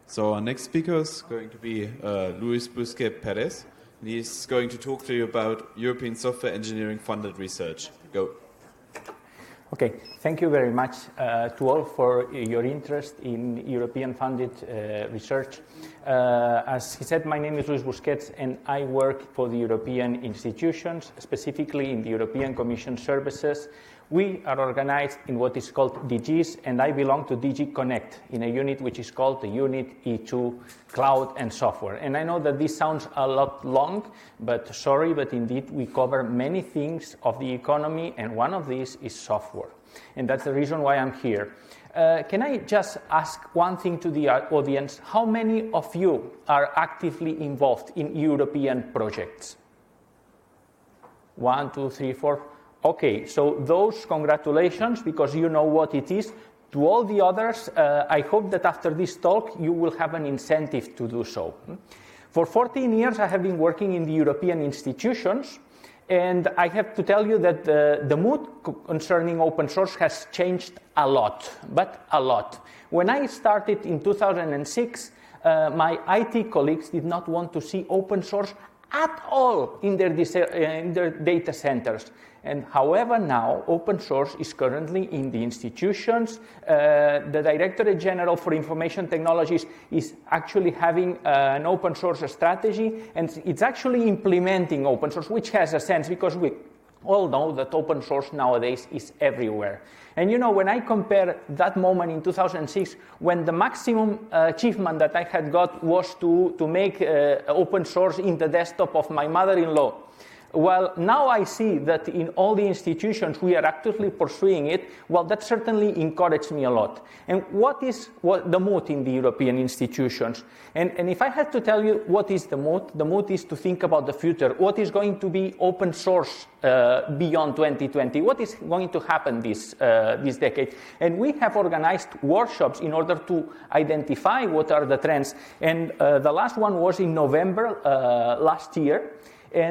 So our next speaker is going to be Luis Busquets Perez. And he's going to talk to you about European software engineering funded research. Go. Okay, thank you very much to all for your interest in European funded research. As he said, my name is Luis Busquets and I work for the European institutions, specifically in the European Commission services. We are organized in what is called DGs, and I belong to DG Connect in a unit which is called the Unit E2 Cloud and Software. And I know that this sounds a lot long, but sorry, but indeed we cover many things of the economy, and one of these is software. And that's the reason why I'm here. Can I just ask one thing to the audience? How many of you are actively involved in European projects? 1, 2, 3, 4. Okay, so those, congratulations, because you know what it is. To all the others, I hope that after this talk you will have an incentive to do so. For 14 years I have been working in the European institutions, and I have to tell you that the mood concerning open source has changed a lot, but a lot. When I started in 2006, my IT colleagues did not want to see open source at all in their data centers. And however, now open source is currently in the institutions. The Directorate General for Information Technologies is actually having an open source strategy, and it's actually implementing open source, which has a sense because we all know that open source nowadays is everywhere. And you know, when I compare that moment in 2006, when the maximum achievement that I had got was to make open source in the desktop of my mother-in-law, well, now I see that in all the institutions we are actively pursuing it. Well, that certainly encouraged me a lot. And what is the mood in the European institutions? And if I had to tell you what is the mood is to think about the future. What is going to be open source beyond 2020? What is going to happen this decade? And we have organized workshops in order to identify what are the trends. And the last one was in November last year.